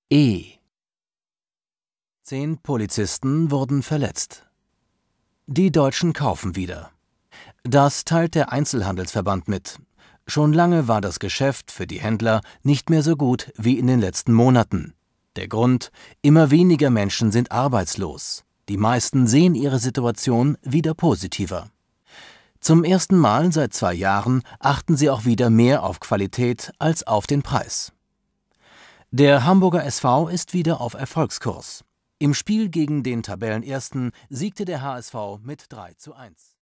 E. 10 Polizisten wurden verletzt. Die Deutschen kaufen wieder. Das teilt der Einzelhandelsverband mit. Schon lange war das Geschäft für die Händler nicht mehr so gut wie in den letzten Monaten. Der Grund: immer weniger Menschen sind arbeitslos. Die meisten sehen ihre Situation wieder positiver. Zum ersten Mal seit 2 Jahren achten sie auch wieder mehr auf Qualität als auf den Preis. Der Hamburger SV ist wieder auf Erfolgskurs. Im Spiel gegen den Tabellenersten siegte der HSV mit 3:1.